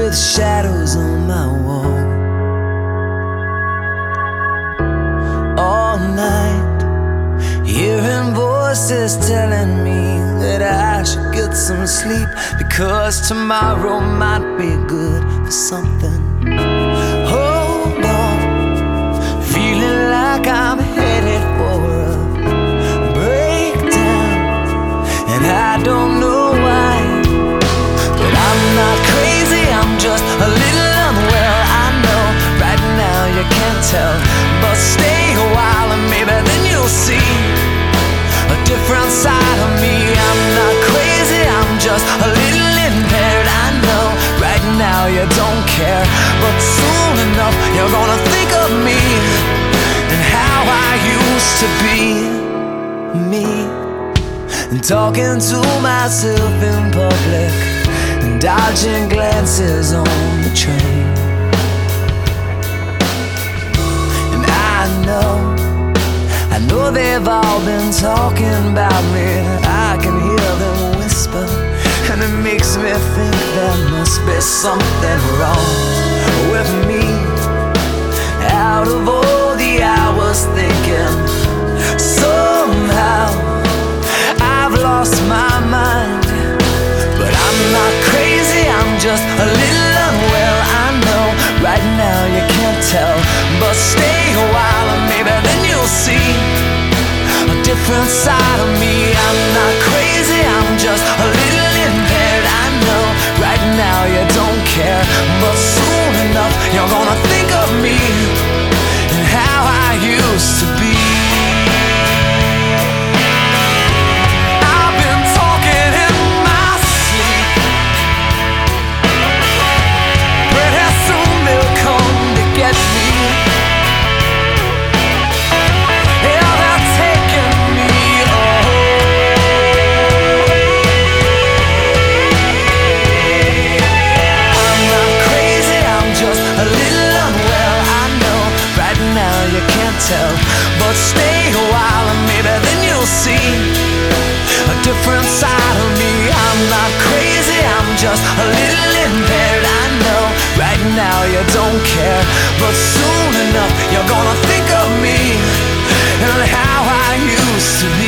with shadows on my wall. All night, hearing voices telling me that I should get some sleep, because tomorrow might be good for something. Hold on, feeling like I'm headed for a breakdown, and I don't know why, but I'm not crazy, I'm just a little unwell. I know right now you can't tell, but stay a while and maybe then you'll see a different side of me. I'm not crazy, I'm just a little impaired. I know right now you don't care, but soon enough you're gonna think of me and how I used to be me, and talking to myself in public and dodging glances on the train. And I know they've all been talking about me, I can hear them whisper, and it makes me think there must be something wrong with me. Out of all the hours thinking, somehow I've lost my mind. But I'm not crazy, I'm just a little unwell. I know right now you can't tell, but stay a while and maybe then you'll see a different side of me. I'm not crazy, I'm just a little impaired. I know right now you don't care, but soon enough you're gonna think of me and how I used to be. But stay a while and maybe then you'll see a different side of me. I'm not crazy, I'm just a little impaired. I know right now you don't care, but soon enough you're gonna think of me and how I used to be.